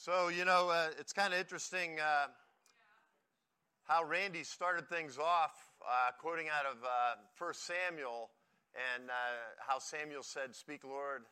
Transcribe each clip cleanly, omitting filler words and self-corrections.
So, it's kind of interesting how Randy started things off quoting out of 1 Samuel and how Samuel said, speak, Lord,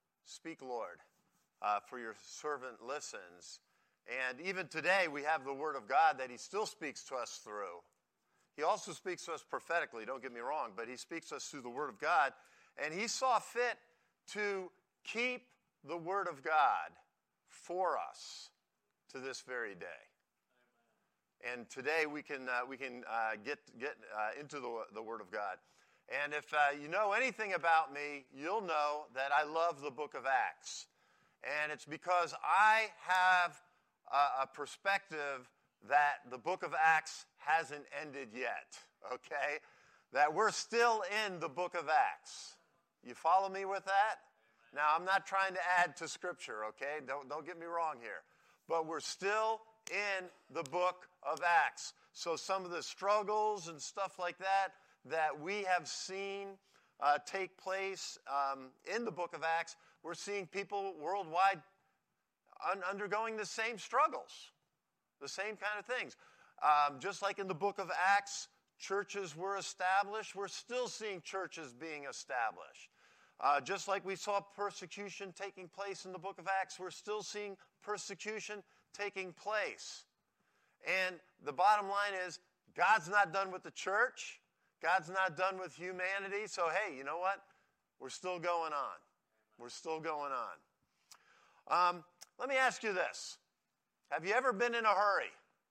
for your servant listens. And even today, we have the Word of God that he still speaks to us through. He also speaks to us prophetically, don't get me wrong, but he speaks to us through the Word of God. And he saw fit to keep the Word of God for us to this very day. And today we can get into the Word of God. And if you know anything about me, you'll know that I love the book of Acts. And it's because I have a perspective that the book of Acts hasn't ended yet, okay? That we're still in the book of Acts. You follow me with that? Now, I'm not trying to add to Scripture, okay? Don't get me wrong here. But we're still in the book of Acts. So some of the struggles and stuff like that we have seen take place in the book of Acts, we're seeing people worldwide undergoing the same struggles, the same kind of things. Just like in the book of Acts, churches were established, we're still seeing churches being established. Just like we saw persecution taking place in the book of Acts, we're still seeing persecution taking place. And the bottom line is, God's not done with the church. God's not done with humanity. So, hey, you know what? We're still going on. We're still going on. Let me ask you this. Have you ever been in a hurry?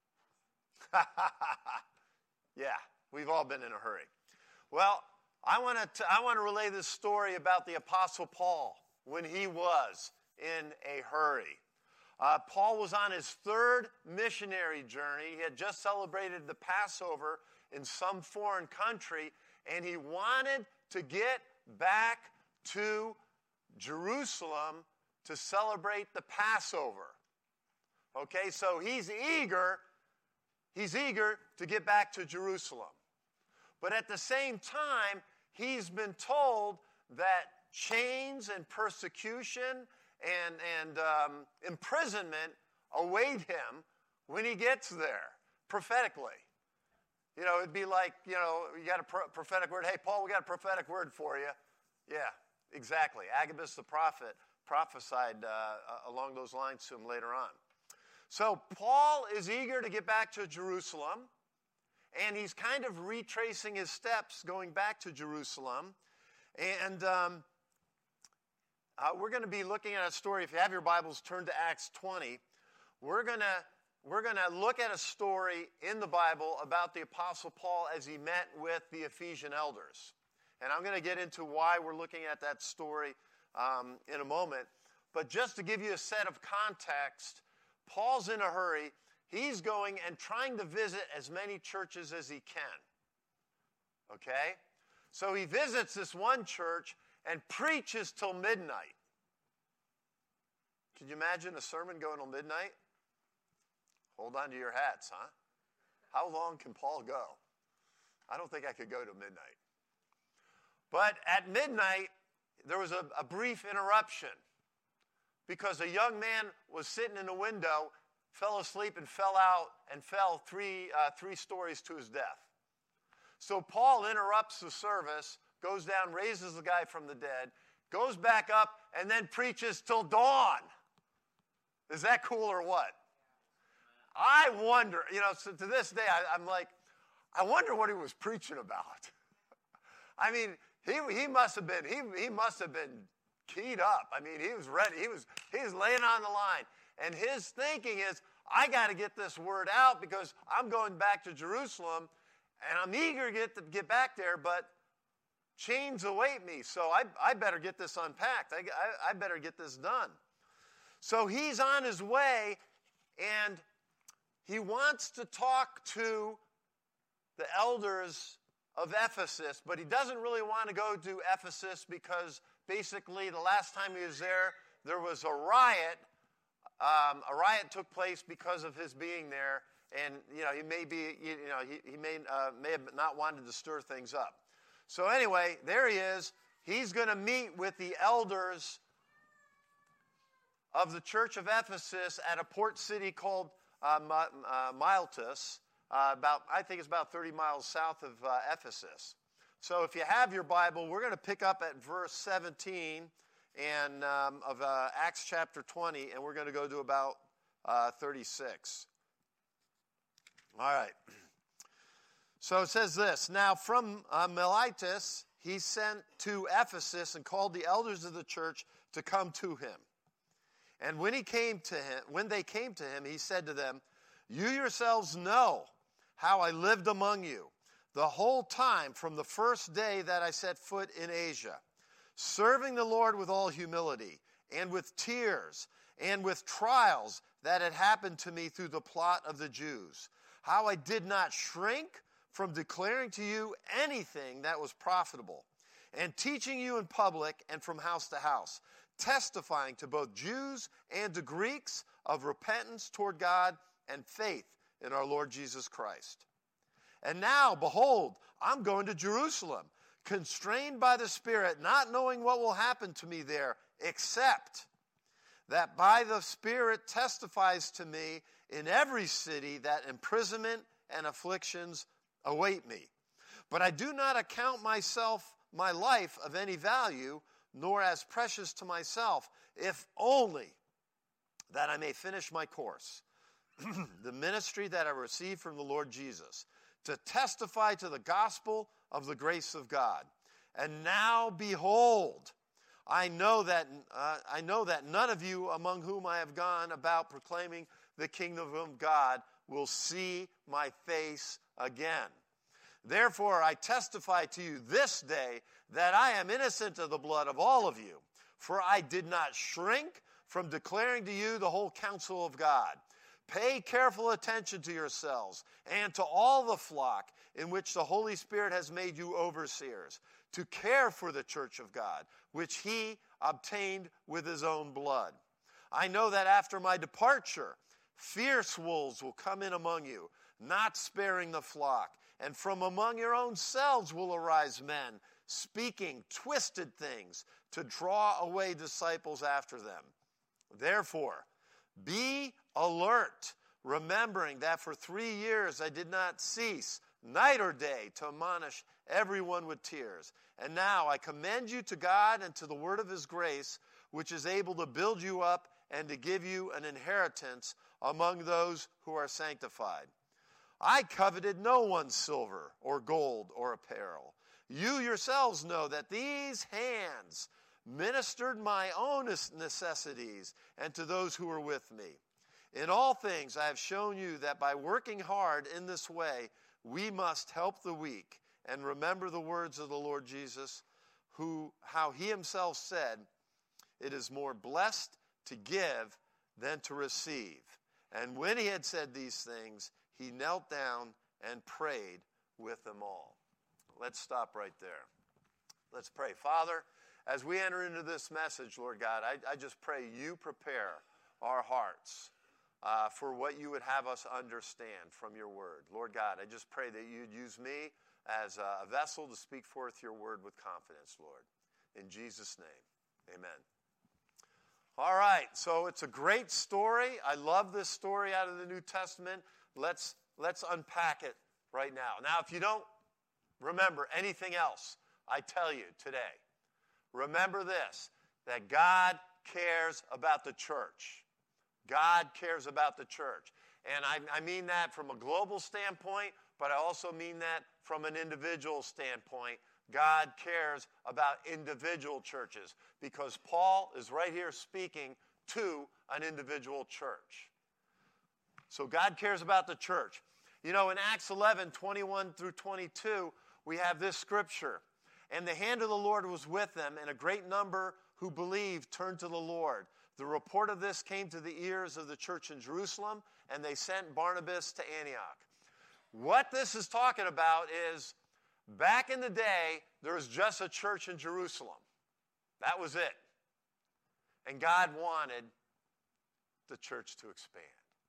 Yeah, we've all been in a hurry. Well, I want to relay this story about the Apostle Paul when he was in a hurry. Paul was on his third missionary journey. He had just celebrated the Passover in some foreign country, and he wanted to get back to Jerusalem to celebrate the Passover. Okay, so he's eager to get back to Jerusalem. But at the same time, he's been told that chains and persecution and imprisonment await him when he gets there, prophetically. It'd be like, you got a prophetic word. Hey, Paul, we got a prophetic word for you. Yeah, exactly. Agabus the prophet prophesied along those lines to him later on. So Paul is eager to get back to Jerusalem, and he's kind of retracing his steps going back to Jerusalem. And we're going to be looking at a story. If you have your Bibles, turn to Acts 20. We're going to look at a story in the Bible about the Apostle Paul as he met with the Ephesian elders. And I'm going to get into why we're looking at that story in a moment. But just to give you a set of context, Paul's in a hurry. He's going and trying to visit as many churches as he can. Okay? So he visits this one church and preaches till midnight. Can you imagine a sermon going till midnight? Hold on to your hats, huh? How long can Paul go? I don't think I could go to midnight. But at midnight, there was a brief interruption because a young man was sitting in a window, fell asleep and fell out and fell three stories to his death. So Paul interrupts the service, goes down, raises the guy from the dead, goes back up, and then preaches till dawn. Is that cool or what? I wonder, so to this day, I'm like, I wonder what he was preaching about. I mean, he must have been keyed up. I mean, he was ready. He was laying on the line. And his thinking is, I got to get this word out because I'm going back to Jerusalem, and I'm eager to get back there, but chains await me, so I better get this unpacked. I better get this done. So he's on his way, and he wants to talk to the elders of Ephesus, but he doesn't really want to go to Ephesus because basically the last time he was there was a riot. A riot took place because of his being there, and he may have not wanted to stir things up. So anyway, there he is. He's going to meet with the elders of the church of Ephesus at a port city called Miletus, I think it's about 30 miles south of Ephesus. So if you have your Bible, we're going to pick up at verse 17 of Acts chapter 20, and we're going to go to about 36. All right. So it says this, Now from Miletus he sent to Ephesus and called the elders of the church to come to him. And when they came to him, he said to them, You yourselves know how I lived among you the whole time from the first day that I set foot in Asia, serving the Lord with all humility and with tears and with trials that had happened to me through the plot of the Jews, how I did not shrink from declaring to you anything that was profitable, and teaching you in public and from house to house, testifying to both Jews and to Greeks of repentance toward God and faith in our Lord Jesus Christ. And now, behold, I'm going to Jerusalem, constrained by the Spirit, not knowing what will happen to me there, except that by the Spirit testifies to me in every city that imprisonment and afflictions await me. But I do not account my life of any value, nor as precious to myself, if only that I may finish my course, the ministry that I received from the Lord Jesus, to testify to the gospel of the grace of God. And now, behold, I know that none of you among whom I have gone about proclaiming the kingdom of God will see my face again. Therefore, I testify to you this day that I am innocent of the blood of all of you, for I did not shrink from declaring to you the whole counsel of God. Pay careful attention to yourselves and to all the flock in which the Holy Spirit has made you overseers, to care for the church of God, which he obtained with his own blood. I know that after my departure, fierce wolves will come in among you, not sparing the flock. And from among your own selves will arise men, speaking twisted things to draw away disciples after them. Therefore, be alert, remembering that for 3 years I did not cease, night or day, to admonish everyone with tears. And now I commend you to God and to the word of his grace, which is able to build you up and to give you an inheritance among those who are sanctified. I coveted no one's silver or gold or apparel. You yourselves know that these hands ministered my own necessities and to those who were with me. In all things I have shown you that by working hard in this way, we must help the weak and remember the words of the Lord Jesus, how he himself said, it is more blessed to give than to receive. And when he had said these things, he knelt down and prayed with them all. Let's stop right there. Let's pray. Father, as we enter into this message, Lord God, I just pray you prepare our hearts for what you would have us understand from your word. Lord God, I just pray that you'd use me as a vessel to speak forth your word with confidence, Lord. In Jesus' name, amen. All right, so it's a great story. I love this story out of the New Testament. Let's unpack it right now. Now, if you don't remember anything else I tell you today, remember this, that God cares about the church. God cares about the church. And I mean that from a global standpoint, but I also mean that from an individual standpoint. God cares about individual churches because Paul is right here speaking to an individual church. So God cares about the church. You know, in Acts 11, 21 through 22, we have this scripture. And the hand of the Lord was with them, and a great number who believed turned to the Lord. The report of this came to the ears of the church in Jerusalem, and they sent Barnabas to Antioch. What this is talking about is, back in the day, there was just a church in Jerusalem. That was it. And God wanted the church to expand.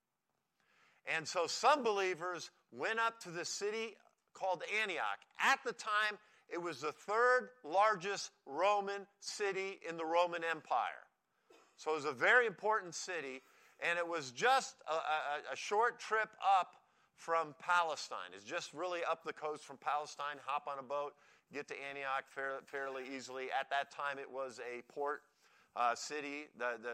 And so some believers went up to the city called Antioch. At the time, it was the third largest Roman city in the Roman Empire. So it was a very important city, and it was just a short trip up from Palestine. It's just really up the coast from Palestine, hop on a boat, get to Antioch fairly easily. At that time, it was a port city.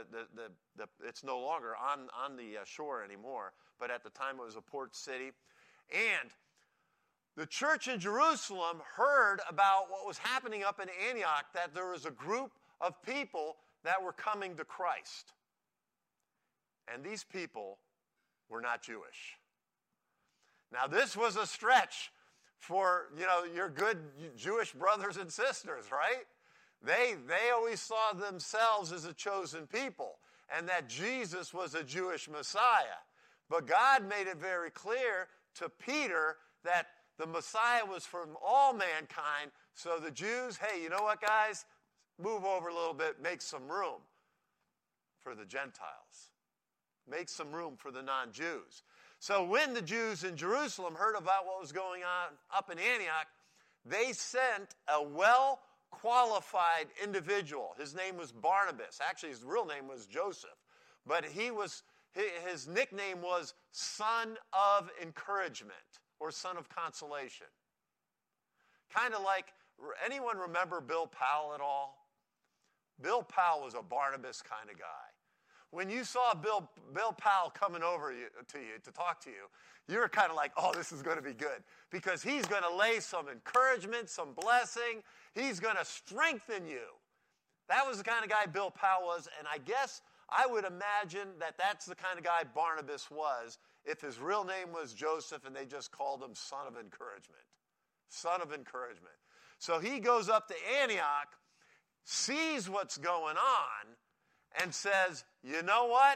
It's no longer on the shore anymore, but at the time it was a port city. And the church in Jerusalem heard about what was happening up in Antioch, that there was a group of people that were coming to Christ. And these people were not Jewish. Now, this was a stretch for, your good Jewish brothers and sisters, right? They always saw themselves as a chosen people and that Jesus was a Jewish Messiah. But God made it very clear to Peter that the Messiah was from all mankind. So the Jews, hey, you know what, guys? Move over a little bit, make some room for the Gentiles. Make some room for the non-Jews. So when the Jews in Jerusalem heard about what was going on up in Antioch, they sent a well-qualified individual. His name was Barnabas. Actually, his real name was Joseph. But his nickname was Son of Encouragement or Son of Consolation. Kind of like, anyone remember Bill Powell at all? Bill Powell was a Barnabas kind of guy. When you saw Bill Powell coming over to you to talk to you, you were kind of like, oh, this is going to be good. Because he's going to lay some encouragement, some blessing. He's going to strengthen you. That was the kind of guy Bill Powell was. And I guess I would imagine that that's the kind of guy Barnabas was if his real name was Joseph and they just called him Son of Encouragement. Son of Encouragement. So he goes up to Antioch, sees what's going on, and says, you know what?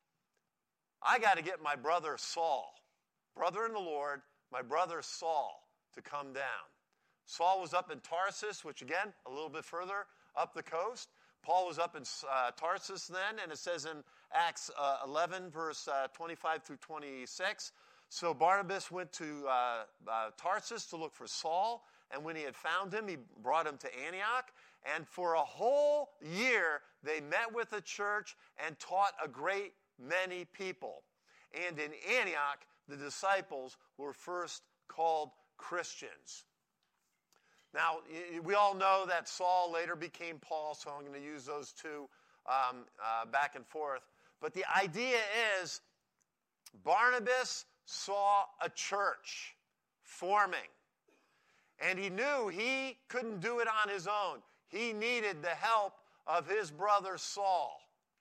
I got to get my brother Saul, brother in the Lord, my brother Saul, to come down. Saul was up in Tarsus, which again, a little bit further up the coast. Paul was up in Tarsus then, and it says in Acts 11, verse 25 through 26. So Barnabas went to Tarsus to look for Saul, and when he had found him, he brought him to Antioch. And for a whole year, they met with the church and taught a great many people. And in Antioch, the disciples were first called Christians. Now, we all know that Saul later became Paul, so I'm going to use those two back and forth. But the idea is Barnabas saw a church forming. And he knew he couldn't do it on his own. He needed the help of his brother Saul.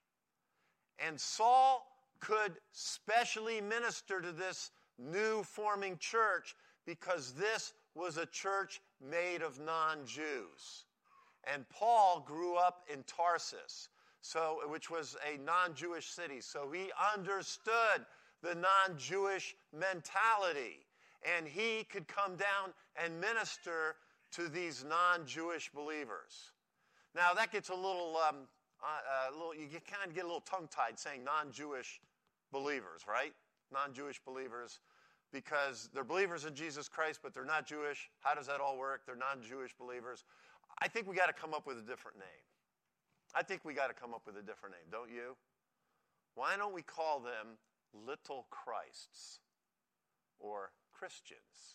And Saul could specially minister to this new forming church because this was a church made of non-Jews. And Paul grew up in Tarsus, which was a non-Jewish city. So he understood the non-Jewish mentality. And he could come down and minister to these non-Jewish believers. Now, that gets a little you kind of get a little tongue-tied saying non-Jewish believers, right? Non-Jewish believers, because they're believers in Jesus Christ, but they're not Jewish. How does that all work? They're non-Jewish believers. I think we got to come up with a different name. I think we got to come up with a different name, don't you? Why don't we call them little Christs or Christians?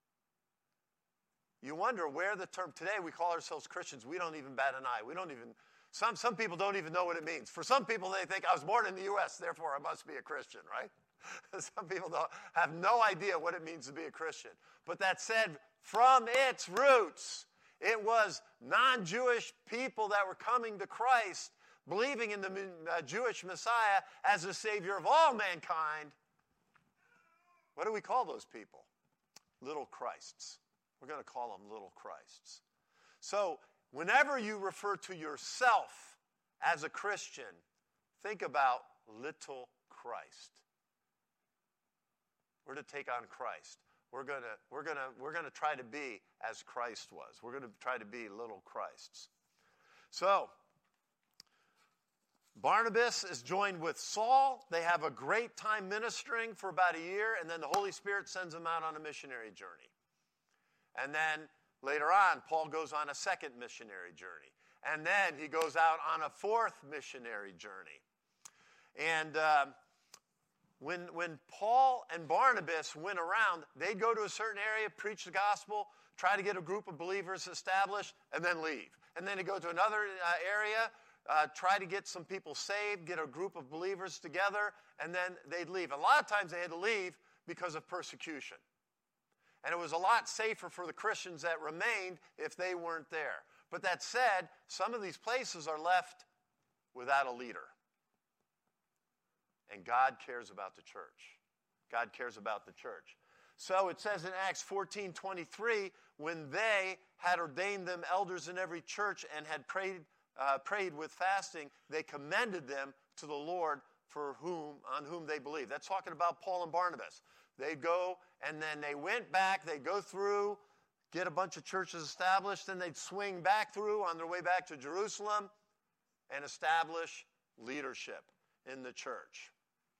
You wonder where the term, today we call ourselves Christians, we don't even bat an eye. We don't even, some people don't even know what it means. For some people they think I was born in the U.S., therefore I must be a Christian, right? Some people have no idea what it means to be a Christian. But that said, from its roots, it was non-Jewish people that were coming to Christ, believing in the Jewish Messiah as the Savior of all mankind. What do we call those people? Little Christs. We're going to call them little Christs. So, whenever you refer to yourself as a Christian, think about little Christ. We're to take on Christ. We're going to try to be as Christ was. We're going to try to be little Christs. So, Barnabas is joined with Saul. They have a great time ministering for about a year, and then the Holy Spirit sends them out on a missionary journey. And then later on, Paul goes on a second missionary journey. And then he goes out on a fourth missionary journey. And when Paul and Barnabas went around, they'd go to a certain area, preach the gospel, try to get a group of believers established, and then leave. And then they'd go to another area, try to get some people saved, get a group of believers together, and then they'd leave. A lot of times they had to leave because of persecution. And it was a lot safer for the Christians that remained if they weren't there. But that said, some of these places are left without a leader. And God cares about the church. God cares about the church. So it says in Acts 14:23, when they had ordained them elders in every church and had prayed with fasting, they commended them to the Lord on whom they believed. That's talking about Paul and Barnabas. They'd go, and then they went back. They'd go through, get a bunch of churches established, then they'd swing back through on their way back to Jerusalem and establish leadership in the church.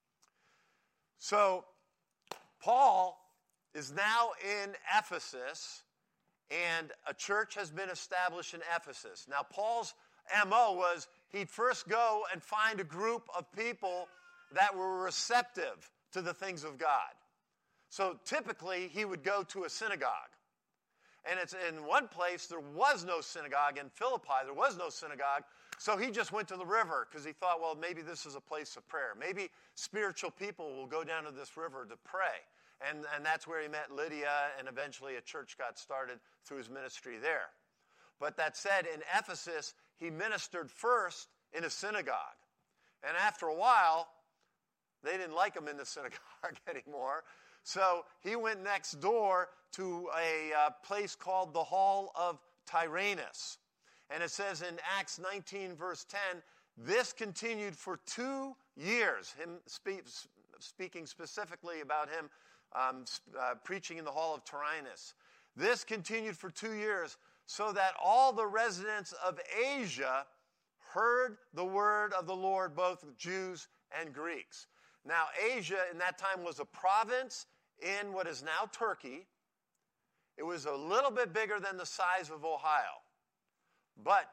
So Paul is now in Ephesus, and a church has been established in Ephesus. Now, Paul's MO was he'd first go and find a group of people that were receptive to the things of God. So typically, he would go to a synagogue. And it's in one place, there was no synagogue. In Philippi, there was no synagogue. So he just went to the river because he thought, well, maybe this is a place of prayer. Maybe spiritual people will go down to this river to pray. And that's where he met Lydia, and eventually a church got started through his ministry there. But that said, in Ephesus, he ministered first in a synagogue. And after a while, they didn't like him in the synagogue anymore. So he went next door to a place called the Hall of Tyrannus. And it says in Acts 19, verse 10, this continued for 2 years, him speaking specifically about him preaching in the Hall of Tyrannus. This continued for 2 years, so that all the residents of Asia heard the word of the Lord, both Jews and Greeks. Now, Asia in that time was a province in what is now Turkey. It was a little bit bigger than the size of Ohio. But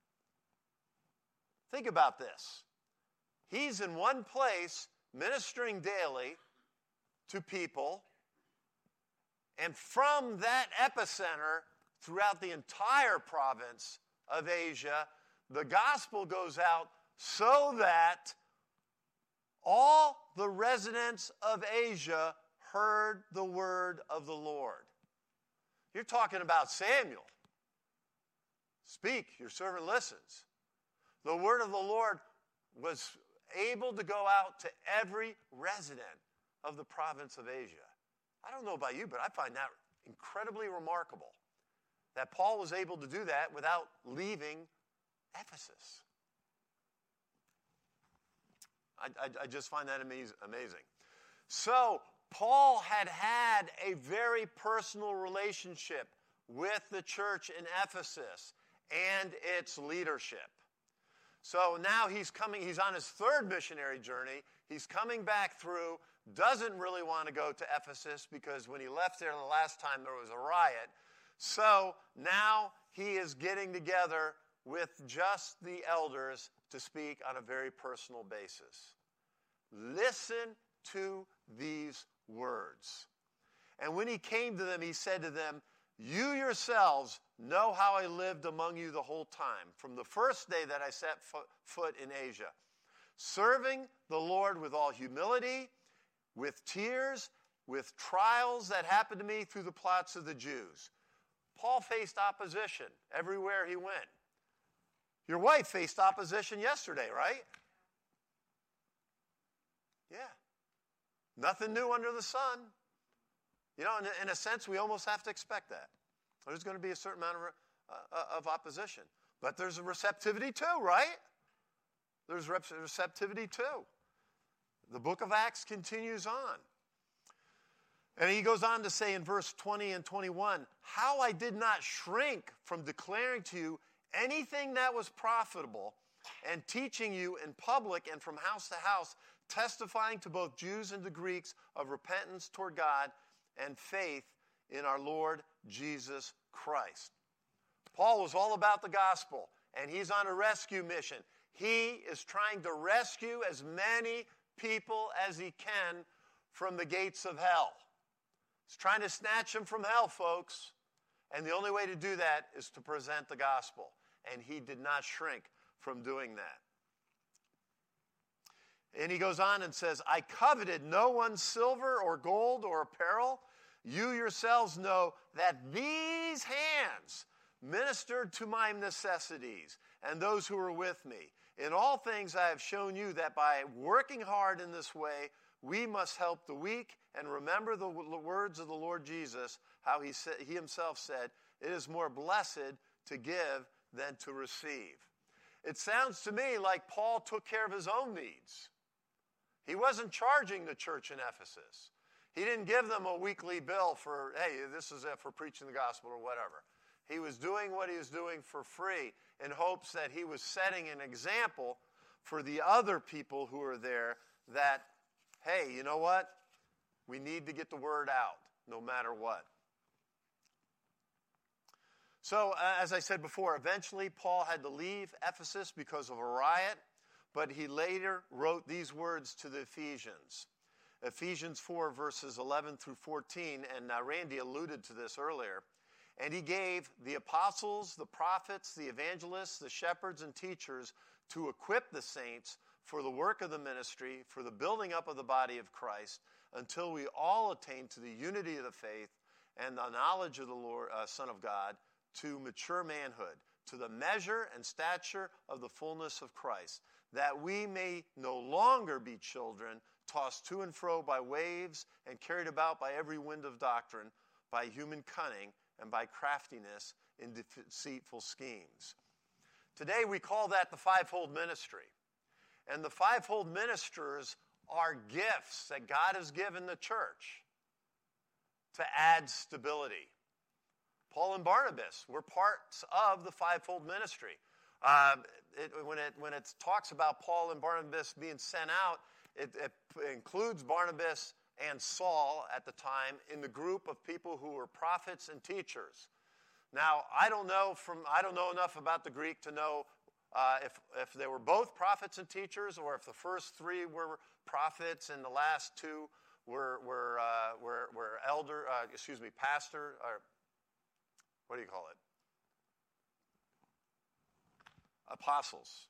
think about this. He's in one place ministering daily to people, and from that epicenter throughout the entire province of Asia, the gospel goes out so that all the residents of Asia heard the word of the Lord. You're talking about Samuel. Speak, your servant listens. The word of the Lord was able to go out to every resident of the province of Asia. I don't know about you, but I find that incredibly remarkable that Paul was able to do that without leaving Ephesus. I just find that amazing. So, Paul had a very personal relationship with the church in Ephesus and its leadership. So now he's on his third missionary journey. He's coming back through, doesn't really want to go to Ephesus because when he left there the last time there was a riot. So now he is getting together with just the elders to speak on a very personal basis. Listen to these words. And when he came to them, he said to them, you yourselves know how I lived among you the whole time, from the first day that I set foot in Asia, serving the Lord with all humility, with tears, with trials that happened to me through the plots of the Jews. Paul faced opposition everywhere he went. Your wife faced opposition yesterday, right? Yeah. Nothing new under the sun. You know, in a sense, we almost have to expect that. There's going to be a certain amount of opposition. But there's a receptivity too, right? There's receptivity too. The book of Acts continues on. And he goes on to say in verse 20 and 21, how I did not shrink from declaring to you anything that was profitable and teaching you in public and from house to house, testifying to both Jews and to Greeks of repentance toward God and faith in our Lord Jesus Christ. Paul was all about the gospel. and he's on a rescue mission. He is trying to rescue as many people as he can from the gates of hell. He's trying to snatch them from hell, folks. And the only way to do that is to present the gospel. And he did not shrink from doing that. And he goes on and says, I coveted no one's silver or gold or apparel. You yourselves know that these hands ministered to my necessities and those who were with me. In all things I have shown you that by working hard in this way, we must help the weak and remember the words of the Lord Jesus, how he himself said, it is more blessed to give than to receive. It sounds to me like Paul took care of his own needs. He wasn't charging the church in Ephesus. He didn't give them a weekly bill for, hey, this is it for preaching the gospel or whatever. He was doing what he was doing for free in hopes that he was setting an example for the other people who are there that, hey, you know what? We need to get the word out no matter what. So, as I said before, eventually Paul had to leave Ephesus because of a riot, but he later wrote these words to the Ephesians. Ephesians 4, verses 11 through 14, and Randy alluded to this earlier. And he gave the apostles, the prophets, the evangelists, the shepherds, and teachers to equip the saints for the work of the ministry, for the building up of the body of Christ, until we all attain to the unity of the faith and the knowledge of the Lord, Son of God, to mature manhood, to the measure and stature of the fullness of Christ, that we may no longer be children, tossed to and fro by waves and carried about by every wind of doctrine, by human cunning and by craftiness in deceitful schemes. Today we call that the fivefold ministry. And the fivefold ministers are gifts that God has given the church to add stability. Paul and Barnabas were parts of the fivefold ministry. When it talks about Paul and Barnabas being sent out, it includes Barnabas and Saul at the time in the group of people who were prophets and teachers. Now, I don't know enough about the Greek to know if they were both prophets and teachers, or if the first three were prophets and the last two were pastor, or what do you call it? Apostles,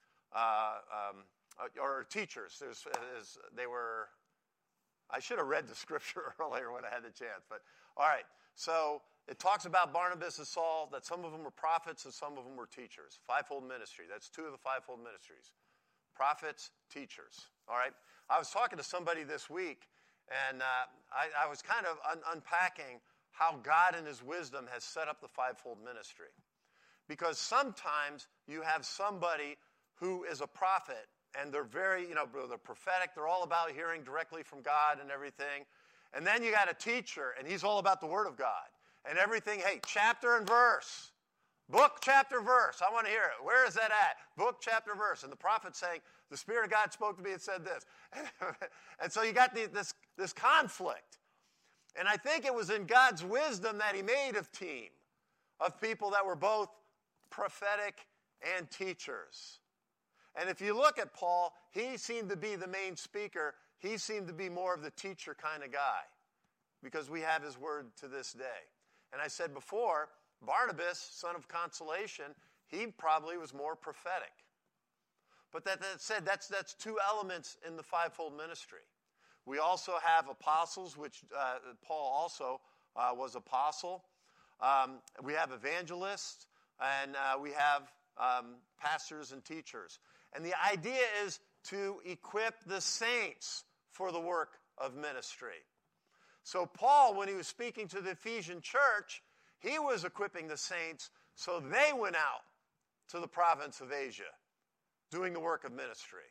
or teachers. They were. I should have read the scripture earlier when I had the chance. But all right, so it talks about Barnabas and Saul, that some of them were prophets and some of them were teachers. Fivefold ministry. That's two of the fivefold ministries. Prophets, teachers. All right. I was talking to somebody this week, and I was kind of unpacking how God in his wisdom has set up the fivefold ministry. Because sometimes you have somebody who is a prophet, and they're very, they're prophetic. They're all about hearing directly from God and everything. And then you got a teacher, and he's all about the Word of God. And everything, hey, chapter and verse. Book, chapter, verse. I want to hear it. Where is that at? Book, chapter, verse. And the prophet's saying, the Spirit of God spoke to me and said this. And so you got this conflict. And I think it was in God's wisdom that he made a team of people that were both prophetic and teachers. And if you look at Paul, he seemed to be the main speaker. He seemed to be more of the teacher kind of guy, because we have his word to this day. And I said before, Barnabas, son of consolation, he probably was more prophetic. But that said, that's two elements in the fivefold ministry. We also have apostles, which Paul also was apostle. We have evangelists, and we have pastors and teachers. And the idea is to equip the saints for the work of ministry. So Paul, when he was speaking to the Ephesian church, he was equipping the saints so they went out to the province of Asia, doing the work of ministry.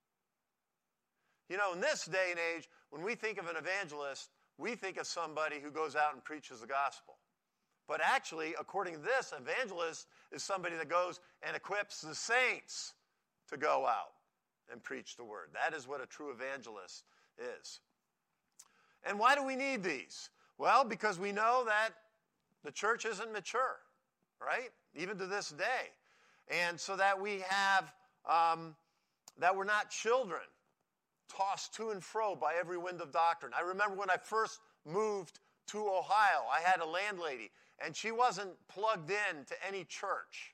In this day and age, when we think of an evangelist, we think of somebody who goes out and preaches the gospel. But actually, according to this, evangelist is somebody that goes and equips the saints to go out and preach the word. That is what a true evangelist is. And why do we need these? Well, because we know that the church isn't mature, right? Even to this day. And so that we have, that we're not children tossed to and fro by every wind of doctrine. I remember when I first moved to Ohio, I had a landlady, and she wasn't plugged in to any church.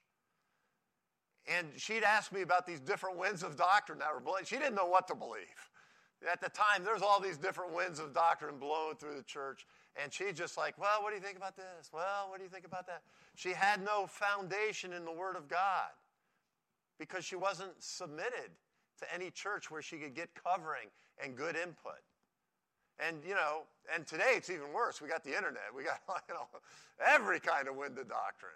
And she'd ask me about these different winds of doctrine that were blowing. She didn't know what to believe. At the time, there's all these different winds of doctrine blowing through the church. And she's just like, well, what do you think about this? Well, what do you think about that? She had no foundation in the Word of God because she wasn't submitted to any church where she could get covering and good input. And, and today it's even worse. We got the internet. We got, every kind of wind of doctrine,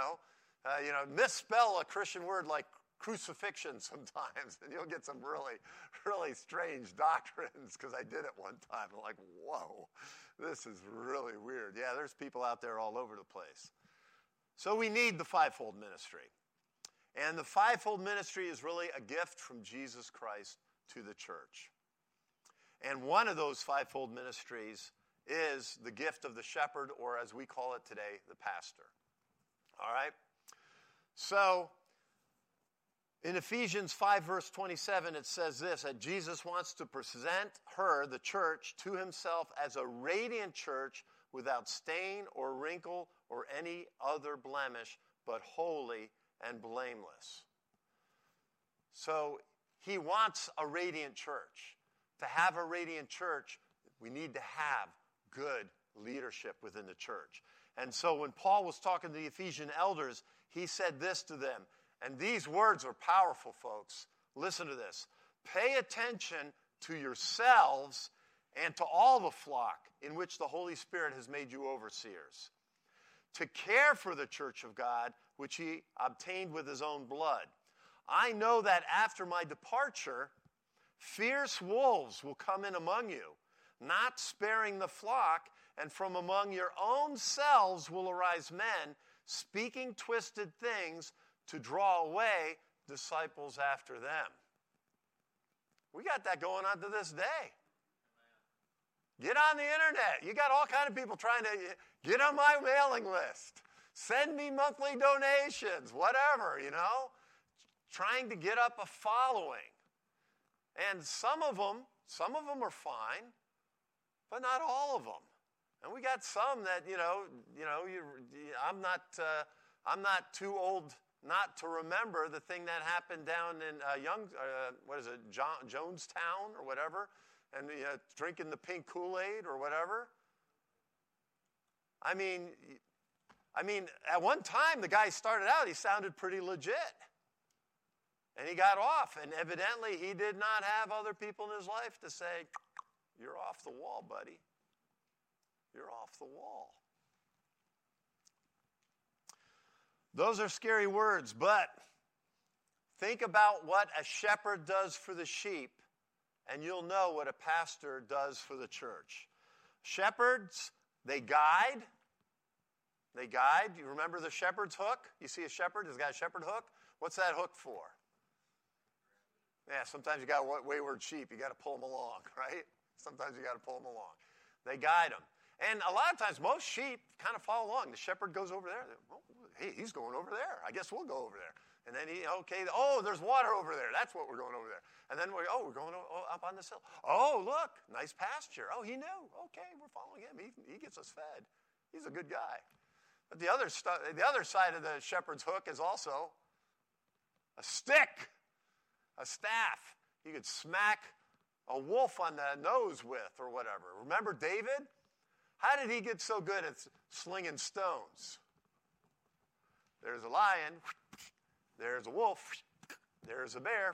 misspell a Christian word like crucifixion sometimes, and you'll get some really, really strange doctrines, because I did it one time. I'm like, whoa, this is really weird. Yeah, there's people out there all over the place. So we need the fivefold ministry. And the fivefold ministry is really a gift from Jesus Christ to the church. And one of those fivefold ministries is the gift of the shepherd, or as we call it today, the pastor. All right? So, in Ephesians 5, verse 27, it says this, that Jesus wants to present her, the church, to himself as a radiant church without stain or wrinkle or any other blemish, but holy and blameless. So, he wants a radiant church. To have a radiant church, we need to have good leadership within the church. And so when Paul was talking to the Ephesian elders, he said this to them. And these words are powerful, folks. Listen to this. Pay attention to yourselves and to all the flock in which the Holy Spirit has made you overseers, to care for the church of God, which he obtained with his own blood. I know that after my departure, fierce wolves will come in among you, not sparing the flock, and from among your own selves will arise men, speaking twisted things to draw away disciples after them. We got that going on to this day. Get on the internet. You got all kinds of people trying to get on my mailing list. Send me monthly donations, whatever, trying to get up a following. And some of them are fine, but not all of them. And we got some that, I'm not too old not to remember the thing that happened down in Jonestown or whatever, and drinking the pink Kool-Aid or whatever. I mean, at one time the guy started out, he sounded pretty legit. And he got off, and evidently he did not have other people in his life to say, you're off the wall, buddy. You're off the wall. Those are scary words, but think about what a shepherd does for the sheep, and you'll know what a pastor does for the church. Shepherds, they guide. They guide. You remember the shepherd's hook? You see a shepherd has got a shepherd hook? What's that hook for? Yeah, sometimes you got wayward sheep. You got to pull them along, right? Sometimes you got to pull them along. They guide them. And a lot of times, most sheep kind of follow along. The shepherd goes over there. Oh, hey, he's going over there. I guess we'll go over there. And then there's water over there. That's what we're going over there. And then we're going up on this hill. Oh, look, nice pasture. Oh, he knew. Okay, we're following him. He gets us fed. He's a good guy. But the other side of the shepherd's hook is also a stick, a staff. You could smack a wolf on the nose with or whatever. Remember David? How did he get so good at slinging stones? There's a lion. There's a wolf. There's a bear.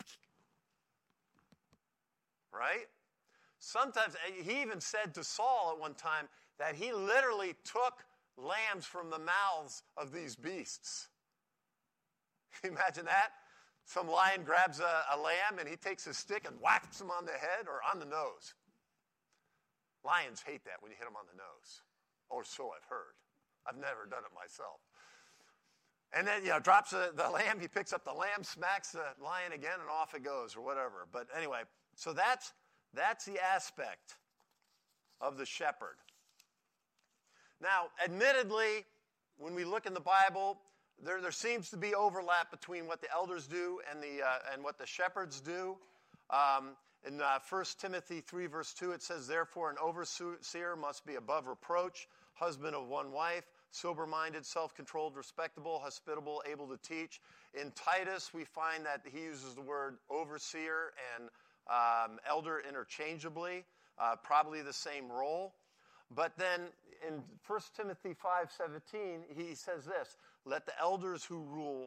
Right? Sometimes, he even said to Saul at one time that he literally took lambs from the mouths of these beasts. Imagine that? Some lion grabs a lamb and he takes his stick and whacks him on the head or on the nose. Lions hate that when you hit them on the nose. Or so I've heard. I've never done it myself. And then, drops the lamb. He picks up the lamb, smacks the lion again, and off it goes or whatever. But anyway, so that's the aspect of the shepherd. Now, admittedly, when we look in the Bible, there seems to be overlap between what the elders do and what the shepherds do. In 1 Timothy 3, verse 2, it says, "Therefore an overseer must be above reproach, husband of one wife, sober-minded, self-controlled, respectable, hospitable, able to teach." In Titus, we find that he uses the word overseer and elder interchangeably, probably the same role. But then in 1 Timothy 5:17, he says this: "Let the elders who rule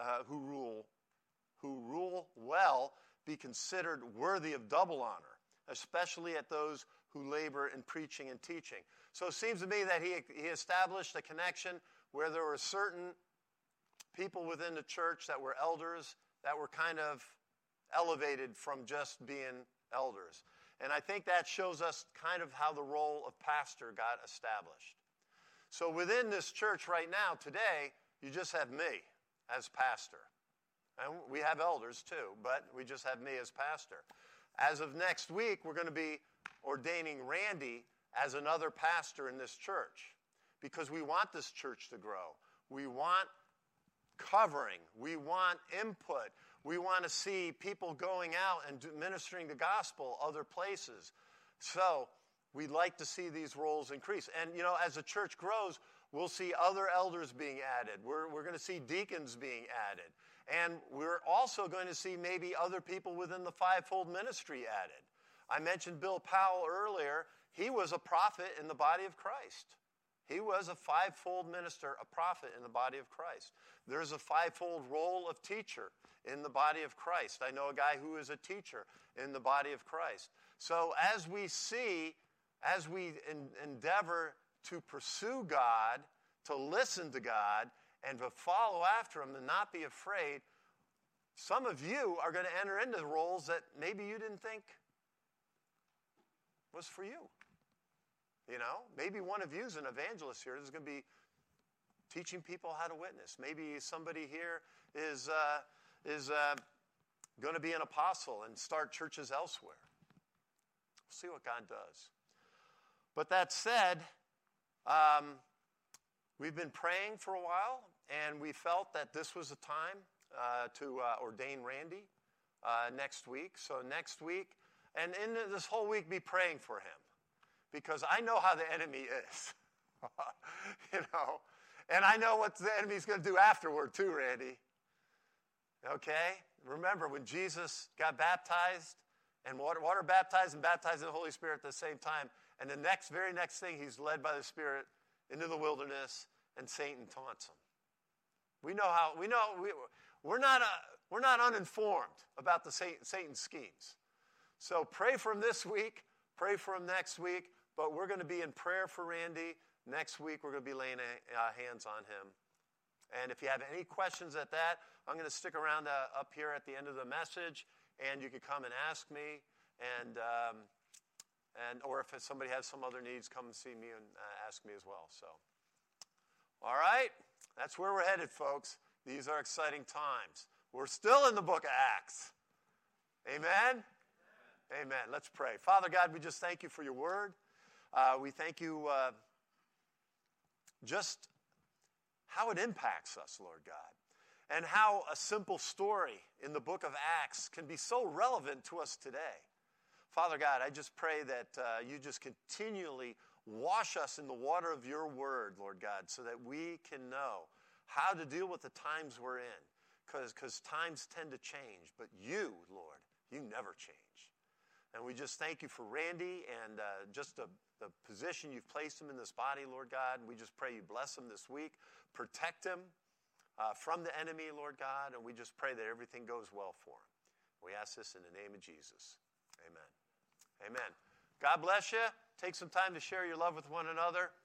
well be considered worthy of double honor, especially at those who labor in preaching and teaching." So it seems to me that he established a connection where there were certain people within the church that were elders that were kind of elevated from just being elders. And I think that shows us kind of how the role of pastor got established. So within this church right now, today, you just have me as pastor. And we have elders too, but we just have me as pastor. As of next week, we're going to be ordaining Randy as another pastor in this church because we want this church to grow. We want covering. We want input. We want to see people going out and ministering the gospel other places. So we'd like to see these roles increase. And, as the church grows, we'll see other elders being added. We're going to see deacons being added. And we're also going to see maybe other people within the fivefold ministry added. I mentioned Bill Powell earlier. He was a prophet in the body of Christ. He was a fivefold minister, a prophet in the body of Christ. There's a fivefold role of teacher in the body of Christ. I know a guy who is a teacher in the body of Christ. So as we endeavor to pursue God, to listen to God, and to follow after him and not be afraid, some of you are going to enter into the roles that maybe you didn't think was for you. Maybe one of you is an evangelist here. This is going to be teaching people how to witness. Maybe somebody here is going to be an apostle and start churches elsewhere. We'll see what God does. But that said, we've been praying for a while, and we felt that this was a time to ordain Randy next week. So next week, and in this whole week, be praying for him. Because I know how the enemy is. And I know what the enemy's going to do afterward too, Randy. Okay? Remember, when Jesus got baptized, and water baptized and baptized in the Holy Spirit at the same time, and the very next thing, he's led by the Spirit into the wilderness, and Satan taunts him. We're not uninformed about the Satan's schemes. So pray for him this week, pray for him next week, but we're going to be in prayer for Randy. Next week, we're going to be laying hands on him. And if you have any questions at that, I'm going to stick around up here at the end of the message, and you can come and ask me, or if somebody has some other needs, come and see me and ask me as well. So, all right, that's where we're headed, folks. These are exciting times. We're still in the book of Acts. Amen? Amen. Let's pray. Father God, we just thank you for your word. We thank you just how it impacts us, Lord God, and how a simple story in the book of Acts can be so relevant to us today. Father God, I just pray that you just continually wash us in the water of your word, Lord God, so that we can know how to deal with the times we're in, because times tend to change, but you, Lord, you never change. And we just thank you for Randy and just the position you've placed him in this body, Lord God. And we just pray you bless him this week. Protect him from the enemy, Lord God. And we just pray that everything goes well for him. We ask this in the name of Jesus. Amen. Amen. God bless you. Take some time to share your love with one another.